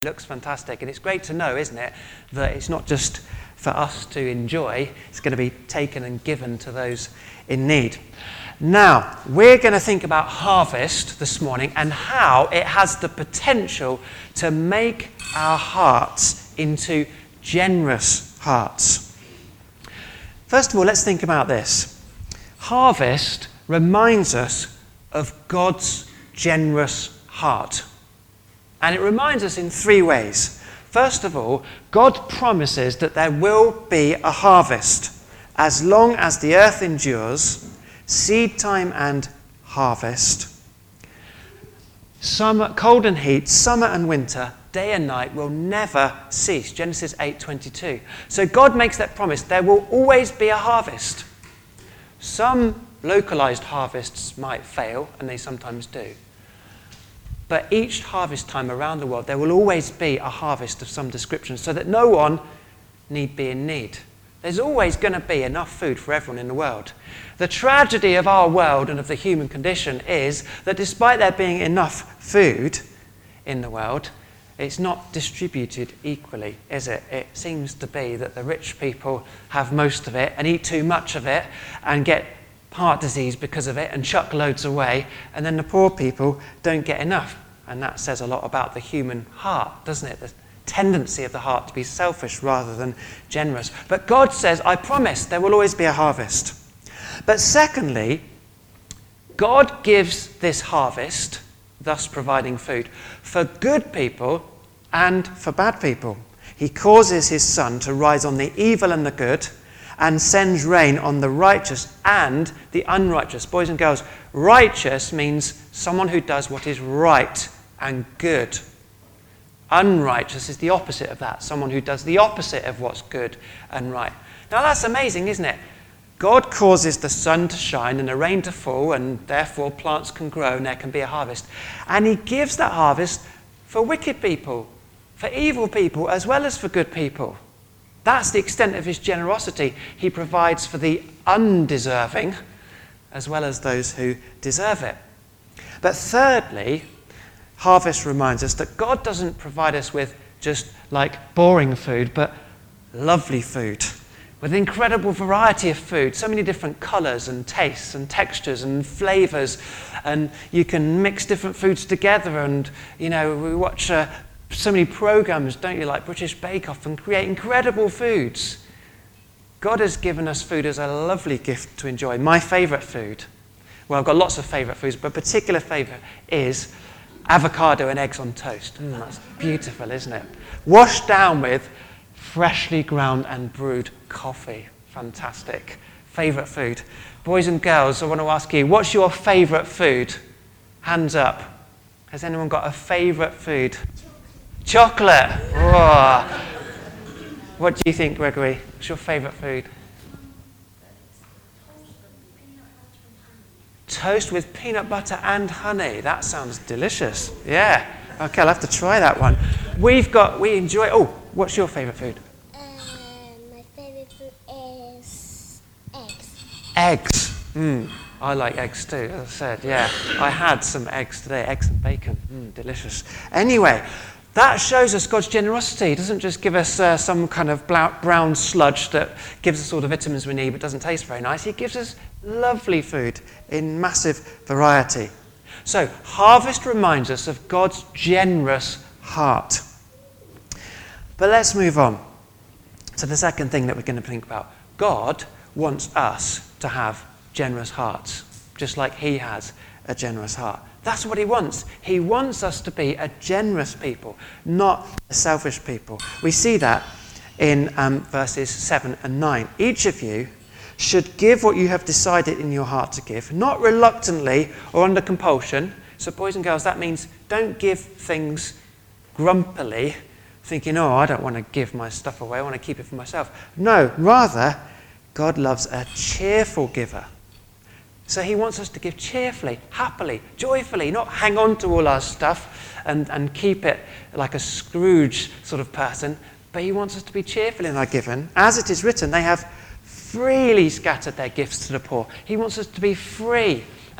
looks fantastic, and it's great to know, isn't it, that it's not just for us to enjoy, it's going to be taken and given to those in need. Now, we're going to think about harvest this morning and how it has the potential to make our hearts into generous hearts. First of all, let's think about this. Harvest reminds us of God's generous heart. And it reminds us in three ways. First of all, God promises that there will be a harvest as long as the earth endures, seed time and harvest. Summer, cold and heat, summer and winter, day and night will never cease. Genesis 8:22. So God makes that promise. There will always be a harvest. Some localized harvests might fail, and they sometimes do. But each harvest time around the world, there will always be a harvest of some description so that no one need be in need. There's always going to be enough food for everyone in the world. The tragedy of our world and of the human condition is that despite there being enough food in the world, it's not distributed equally, is it? It seems to be that the rich people have most of it and eat too much of it and get heart disease because of it and chuck loads away, and then the poor people don't get enough. And that says a lot about the human heart, doesn't it? The tendency of the heart to be selfish rather than generous. But God says, I promise there will always be a harvest. But secondly, God gives this harvest, thus providing food, for good people and for bad people. He causes his sun to rise on the evil and the good, and sends rain on the righteous and the unrighteous. Boys and girls, righteous means someone who does what is right and good. Unrighteous is the opposite of that, someone who does the opposite of what's good and right. Now that's amazing, isn't it? God causes the sun to shine and the rain to fall, and therefore plants can grow and there can be a harvest. And he gives that harvest for wicked people, for evil people, as well as for good people. That's the extent of his generosity. He provides for the undeserving as well as those who deserve it. But thirdly, harvest reminds us that God doesn't provide us with just like boring food, but lovely food with incredible variety of food, so many different colours and tastes and textures and flavours, and you can mix different foods together. And we watch so many programs, don't you, like British Bake Off, and create incredible foods. God has given us food as a lovely gift to enjoy. My favourite food, well, I've got lots of favourite foods, but a particular favourite is avocado and eggs on toast. That's beautiful, isn't it? Washed down with freshly ground and brewed coffee. Fantastic. Favourite food. Boys and girls, I want to ask you, what's your favourite food? Hands up. Has anyone got a favourite food? Chocolate. Oh. What do you think, Gregory? What's your favourite food? Toast with peanut butter and honey. That sounds delicious. Yeah. Okay, I'll have to try that one. We enjoy. Oh, what's your favourite food? My favourite food is eggs. Eggs. I like eggs too, as I said. Yeah. I had some eggs today. Eggs and bacon. Delicious. Anyway. That shows us God's generosity. He doesn't just give us some kind of brown sludge that gives us all the vitamins we need but doesn't taste very nice. He gives us lovely food in massive variety. So, harvest reminds us of God's generous heart. But let's move on to the second thing that we're going to think about. God wants us to have generous hearts, just like he has a generous heart. That's what he wants. He wants us to be a generous people, not a selfish people. We see that in verses 7 and 9. Each of you should give what you have decided in your heart to give, not reluctantly or under compulsion. So boys and girls, that means don't give things grumpily, thinking, I don't want to give my stuff away, I want to keep it for myself. No, rather, God loves a cheerful giver. So he wants us to give cheerfully, happily, joyfully, not hang on to all our stuff and keep it like a Scrooge sort of person, but he wants us to be cheerful in our giving. As it is written, they have freely scattered their gifts to the poor. He wants us to be free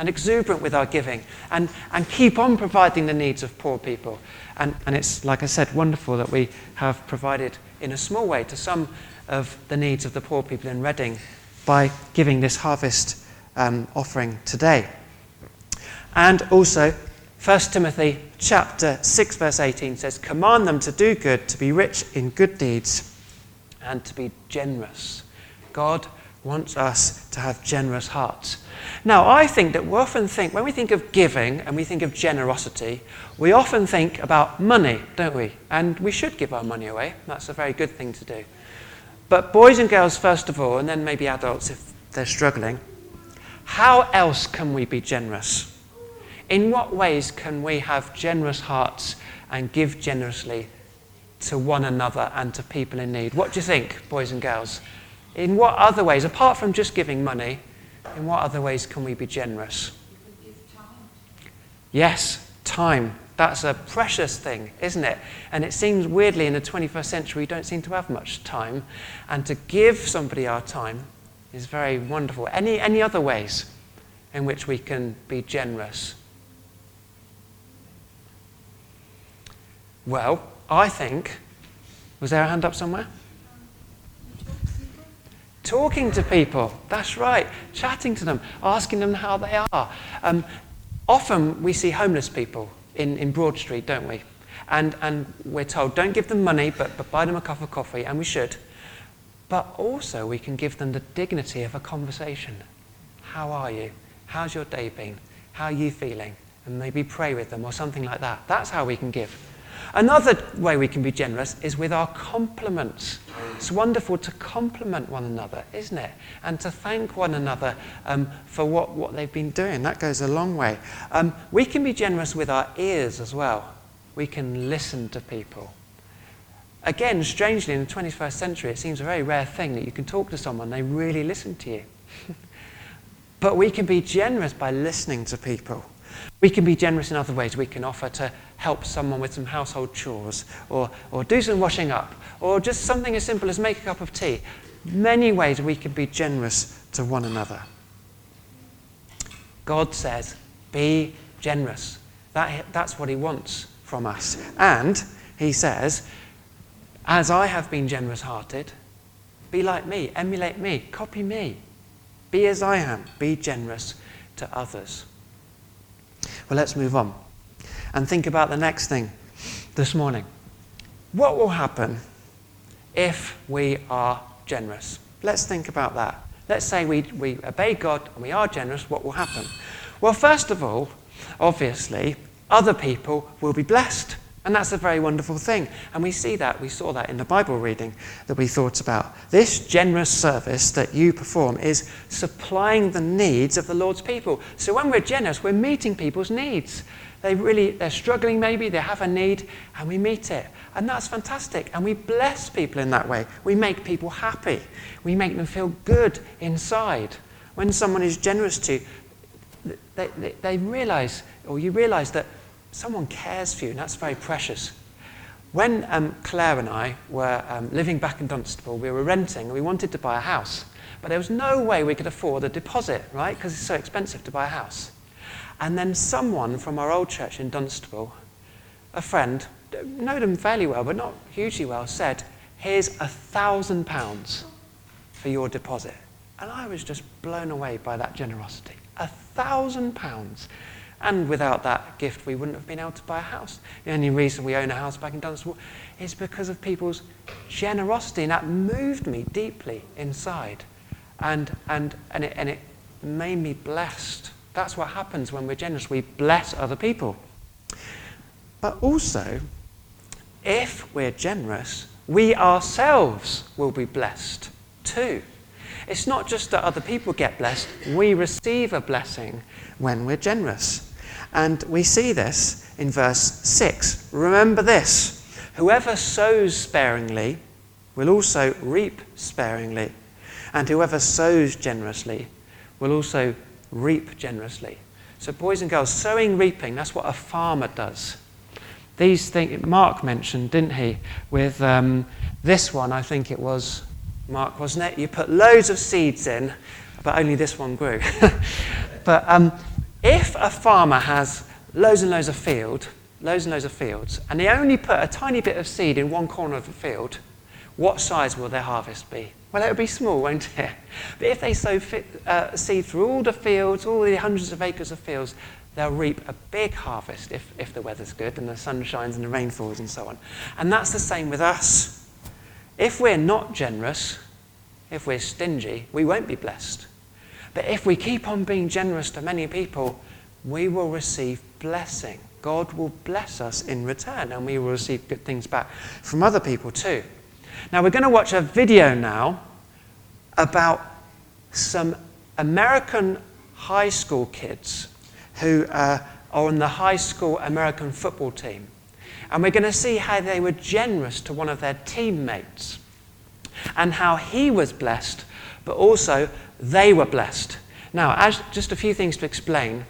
and exuberant with our giving and keep on providing the needs of poor people. And it's, like I said, wonderful that we have provided in a small way to some of the needs of the poor people in Reading by giving this harvest offering today. And also, 1 Timothy chapter 6 verse 18 says, "Command them to do good, to be rich in good deeds, and to be generous." God wants us to have generous hearts. Now, I think that we often think, when we think of giving and we think of generosity, we often think about money, don't we? And we should give our money away. That's a very good thing to do. But boys and girls, first of all, and then maybe adults if they're struggling, how else can we be generous? In what ways can we have generous hearts and give generously to one another and to people in need? What do you think, boys and girls? In what other ways, apart from just giving money, in what other ways can we be generous? You could give time. Yes, time. That's a precious thing, isn't it? And it seems weirdly in the 21st century we don't seem to have much time. And to give somebody our time is very wonderful. Any other ways in which we can be generous? Well, I think, was there a hand up somewhere? Talking to people, that's right. Chatting to them, asking them how they are. Often we see homeless people in Broad Street, don't we? And we're told, don't give them money, but buy them a cup of coffee, and we should. But also we can give them the dignity of a conversation. How are you? How's your day been? How are you feeling? And maybe pray with them or something like that. That's how we can give. Another way we can be generous is with our compliments. It's wonderful to compliment one another, isn't it? And to thank one another for what they've been doing. That goes a long way. We can be generous with our ears as well. We can listen to people. Again, strangely, in the 21st century, it seems a very rare thing that you can talk to someone and they really listen to you. But we can be generous by listening to people. We can be generous in other ways. We can offer to help someone with some household chores or do some washing up or just something as simple as make a cup of tea. Many ways we can be generous to one another. God says, be generous. That's what he wants from us. And he says, as I have been generous-hearted, be like me, emulate me, copy me. Be as I am. Be generous to others. Well, let's move on and think about the next thing this morning. What will happen if we are generous? Let's think about that. Let's say we obey God and we are generous. What will happen? Well, first of all, obviously, other people will be blessed. And that's a very wonderful thing. And we saw that in the Bible reading that we thought about. This generous service that you perform is supplying the needs of the Lord's people. So when we're generous, we're meeting people's needs. They're struggling maybe, they have a need, and we meet it. And that's fantastic. And we bless people in that way. We make people happy. We make them feel good inside. When someone is generous to you, they realize, or you realize that someone cares for you, and that's very precious. When Claire and I were living back in Dunstable, we were renting and we wanted to buy a house. But there was no way we could afford a deposit, right? Because it's so expensive to buy a house. And then someone from our old church in Dunstable, a friend, know them fairly well, but not hugely well, said, here's £1,000 for your deposit. And I was just blown away by that generosity. £1,000. And without that gift, we wouldn't have been able to buy a house. The only reason we own a house back in Dunstable is because of people's generosity, and that moved me deeply inside, and it made me blessed. That's what happens when we're generous. We bless other people. But also, if we're generous, we ourselves will be blessed too. It's not just that other people get blessed, we receive a blessing when we're generous. And we see this in verse 6. Remember this, whoever sows sparingly will also reap sparingly, and whoever sows generously will also reap generously. So boys and girls, sowing, reaping, that's what a farmer does. These things, Mark mentioned, didn't he, with this one, I think it was Mark, wasn't it? You put loads of seeds in, but only this one grew. But If a farmer has loads and loads of fields, and they only put a tiny bit of seed in one corner of the field, what size will their harvest be? Well, it'll be small, won't it? But if they sow seed through all the fields, all the hundreds of acres of fields, they'll reap a big harvest if the weather's good and the sun shines and the rain falls and so on. And that's the same with us. If we're not generous, if we're stingy, we won't be blessed. But if we keep on being generous to many people, we will receive blessing. God will bless us in return, and we will receive good things back from other people too. Now, we're going to watch a video now about some American high school kids who are on the high school American football team. And we're going to see how they were generous to one of their teammates and how he was blessed, but also they were blessed. Now, as just a few things to explain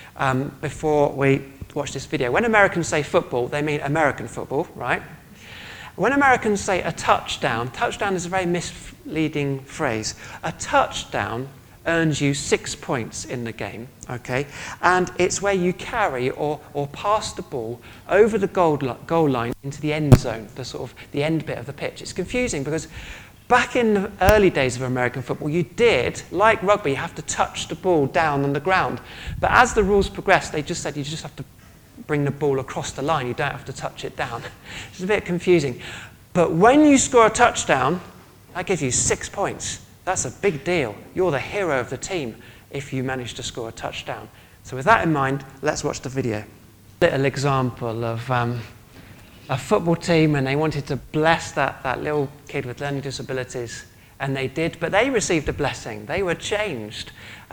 before we watch this video. When Americans say football, they mean American football, right? When Americans say a touchdown is a very misleading phrase. A touchdown earns you 6 points in the game, okay? And it's where you carry or pass the ball over the goal line into the end zone, the end bit of the pitch. It's confusing because back in the early days of American football, you did, like rugby, you have to touch the ball down on the ground. But as the rules progressed, they just said you just have to bring the ball across the line. You don't have to touch it down. It's a bit confusing. But when you score a touchdown, that gives you 6 points. That's a big deal. You're the hero of the team if you manage to score a touchdown. So with that in mind, let's watch the video. Little example of a football team, and they wanted to bless that little kid with learning disabilities, and they did, but they received a blessing. They were changed.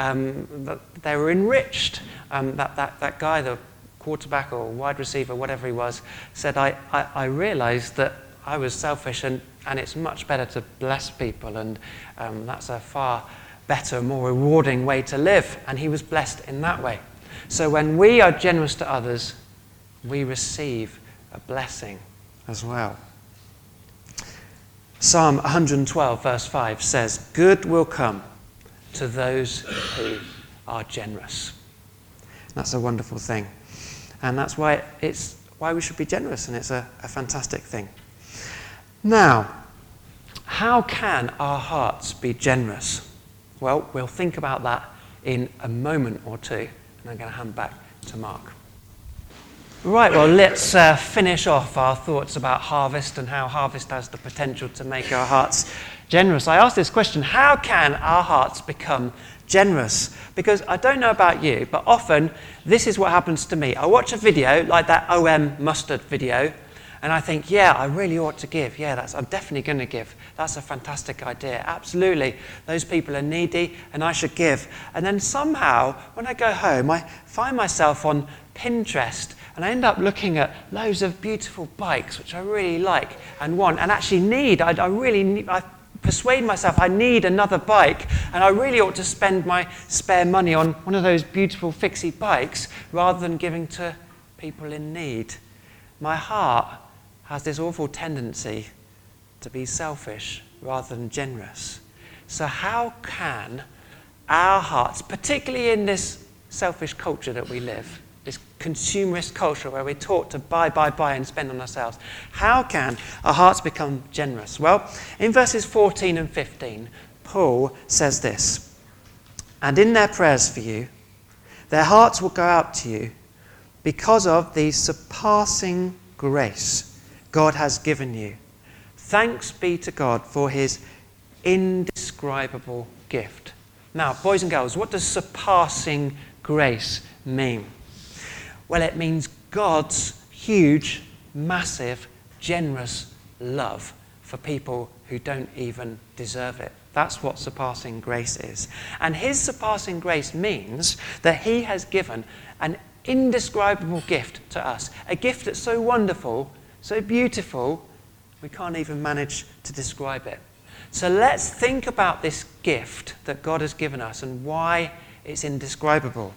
They were enriched. That guy, the quarterback or wide receiver, whatever he was, said, I realized that I was selfish and it's much better to bless people, and that's a far better, more rewarding way to live. And he was blessed in that way. So when we are generous to others, we receive a blessing as well. Psalm 112 verse 5 says, "Good will come to those who are generous." That's a wonderful thing. And that's why we should be generous, and it's a fantastic thing. Now, how can our hearts be generous? Well, we'll think about that in a moment or two, and I'm going to hand back to Mark. Right, well, let's finish off our thoughts about harvest and how harvest has the potential to make our hearts generous. I asked this question, how can our hearts become generous? Because I don't know about you, but often this is what happens to me. I watch a video like that OM mustard video, and I think, yeah, I really ought to give. Yeah, I'm definitely going to give. That's a fantastic idea. Absolutely. Those people are needy, and I should give. And then somehow, when I go home, I find myself on Pinterest, and I end up looking at loads of beautiful bikes, which I really like and want, and actually need. I really need. I persuade myself I need another bike, and I really ought to spend my spare money on one of those beautiful fixie bikes rather than giving to people in need. My heart has this awful tendency to be selfish rather than generous. So how can our hearts, particularly in this selfish culture that we live, this consumerist culture where we're taught to buy and spend on ourselves, how can our hearts become generous? Well, in verses 14 and 15, Paul says this, "And in their prayers for you, their hearts will go out to you because of the surpassing grace God has given you. Thanks be to God for his indescribable gift." Now, boys and girls, what does surpassing grace mean? Well, it means God's huge, massive, generous love for people who don't even deserve it. That's what surpassing grace is. And his surpassing grace means that he has given an indescribable gift to us. A gift that's so wonderful, so beautiful, we can't even manage to describe it. So let's think about this gift that God has given us and why it's indescribable.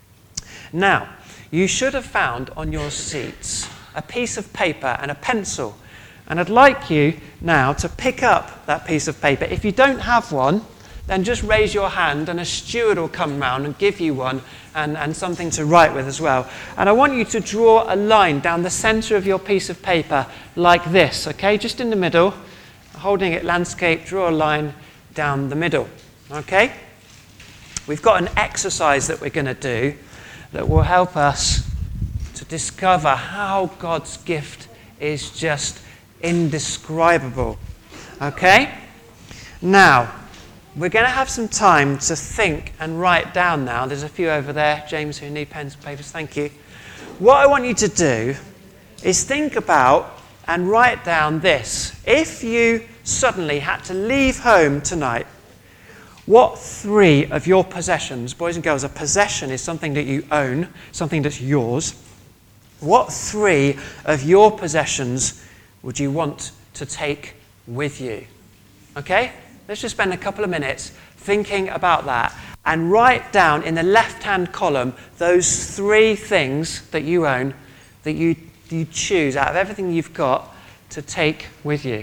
Now, you should have found on your seats a piece of paper and a pencil. And I'd like you now to pick up that piece of paper. If you don't have one, then just raise your hand and a steward will come round and give you one and something to write with as well. And I want you to draw a line down the centre of your piece of paper like this, okay? Just in the middle, holding it landscape, draw a line down the middle, okay? We've got an exercise that we're going to do that will help us to discover how God's gift is just indescribable, okay? Now, we're going to have some time to think and write down now. There's a few over there, James, who need pens and papers. Thank you. What I want you to do is think about and write down this. If you suddenly had to leave home tonight, what 3 of your possessions, boys and girls, a possession is something that you own, something that's yours. What 3 of your possessions would you want to take with you? Okay? Let's just spend a couple of minutes thinking about that and write down in the left-hand column those 3 things that you own that you choose out of everything you've got to take with you.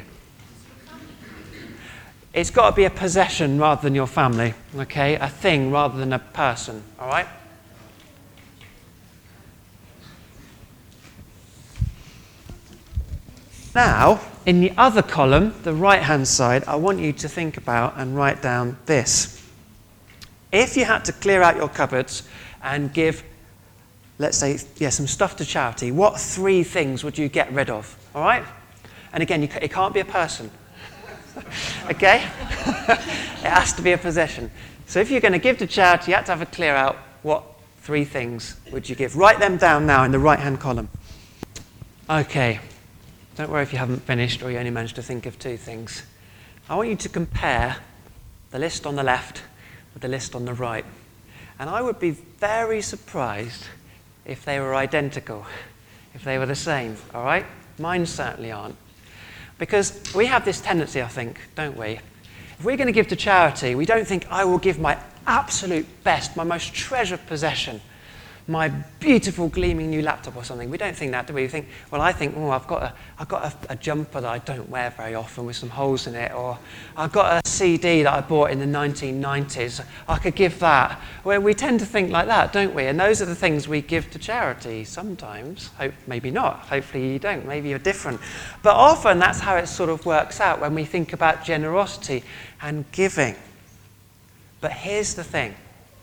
It's got to be a possession rather than your family, okay? A thing rather than a person, all right? Now, in the other column, the right-hand side, I want you to think about and write down this. If you had to clear out your cupboards and give, let's say, some stuff to charity, what 3 things would you get rid of, all right? And again, it can't be a person, okay? It has to be a possession. So if you're going to give to charity, you have to have a clear out. What 3 things would you give? Write them down now in the right-hand column. Okay. Don't worry if you haven't finished or you only managed to think of 2 things. I want you to compare the list on the left with the list on the right. And I would be very surprised if they were identical, if they were the same, all right? Mine certainly aren't. Because we have this tendency, I think, don't we? If we're going to give to charity, we don't think, I will give my absolute best, my most treasured possession, my beautiful gleaming new laptop or something. We don't think that, do we? We think, well, I think, I've got a jumper that I don't wear very often with some holes in it, or I've got a CD that I bought in the 1990s. I could give that. Well, we tend to think like that, don't we? And those are the things we give to charity sometimes. Maybe not. Hopefully you don't. Maybe you're different. But often that's how it sort of works out when we think about generosity and giving. But here's the thing.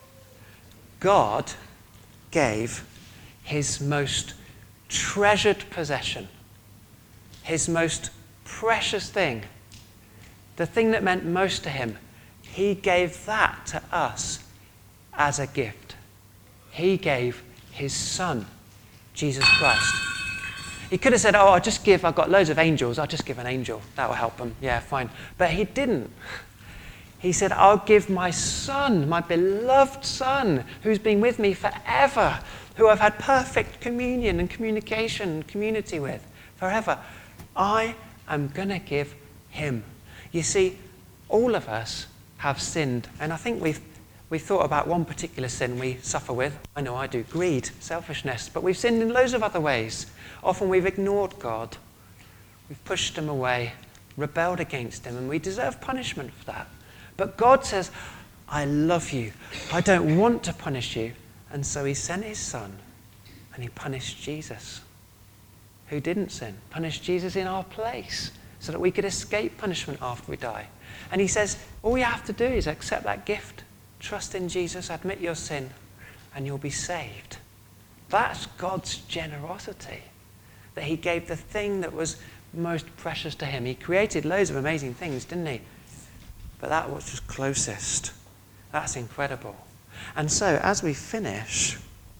God gave his most treasured possession, his most precious thing, the thing that meant most to him. He gave that to us as a gift. He gave his son, Jesus Christ. He could have said, I've got loads of angels, I'll just give an angel. That will help them. Yeah, fine. But he didn't. He said, I'll give my son, my beloved son, who's been with me forever, who I've had perfect communion and communication and community with forever. I am going to give him. You see, all of us have sinned. And I think we've thought about one particular sin we suffer with. I know I do. Greed, selfishness. But we've sinned in loads of other ways. Often we've ignored God. We've pushed him away, rebelled against him, and we deserve punishment for that. But God says, I love you. I don't want to punish you. And so he sent his son and he punished Jesus, who didn't sin. Punished Jesus in our place so that we could escape punishment after we die. And he says, all you have to do is accept that gift. Trust in Jesus, admit your sin, and you'll be saved. That's God's generosity, that he gave the thing that was most precious to him. He created loads of amazing things, didn't he? But that was just closest. That's incredible. And so, as we finish,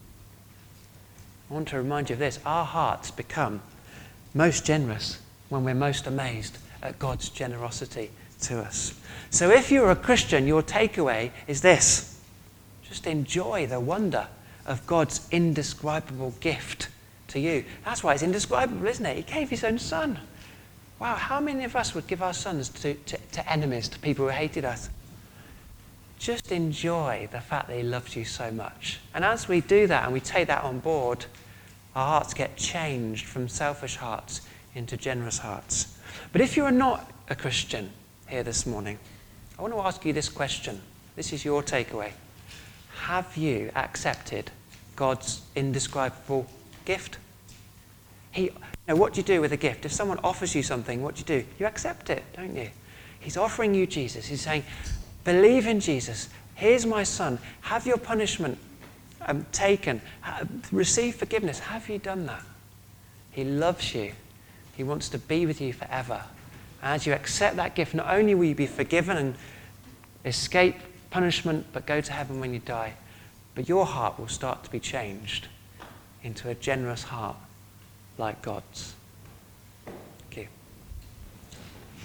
I want to remind you of this. Our hearts become most generous when we're most amazed at God's generosity to us. So if you're a Christian, your takeaway is this. Just enjoy the wonder of God's indescribable gift to you. That's why it's indescribable, isn't it? He gave his own son. Wow, how many of us would give our sons to enemies, to people who hated us? Just enjoy the fact that he loves you so much. And as we do that and we take that on board, our hearts get changed from selfish hearts into generous hearts. But if you are not a Christian here this morning, I want to ask you this question. This is your takeaway. Have you accepted God's indescribable gift? What do you do with a gift? If someone offers you something, what do? You accept it, don't you? He's offering you Jesus. He's saying, believe in Jesus. Here's my son. Have your punishment taken. Receive forgiveness. Have you done that? He loves you. He wants to be with you forever. As you accept that gift, not only will you be forgiven and escape punishment, but go to heaven when you die, but your heart will start to be changed into a generous heart like God's.